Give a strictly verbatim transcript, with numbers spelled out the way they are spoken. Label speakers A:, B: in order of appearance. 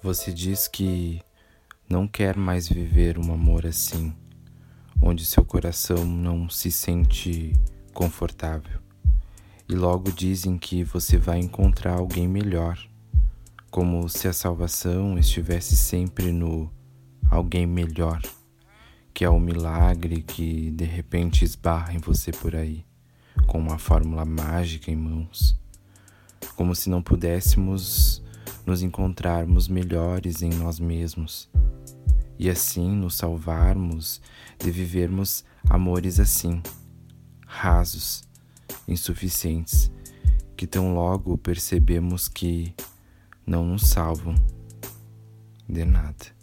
A: Você diz que não quer mais viver um amor assim, onde seu coração não se sente confortável. E logo dizem que você vai encontrar alguém melhor, como se a salvação estivesse sempre no alguém melhor, que é o milagre que de repente esbarra em você por aí, com uma fórmula mágica em mãos, como se não pudéssemos nos encontrarmos melhores em nós mesmos e assim nos salvarmos de vivermos amores assim, rasos, insuficientes, que tão logo percebemos que não nos salvam de nada.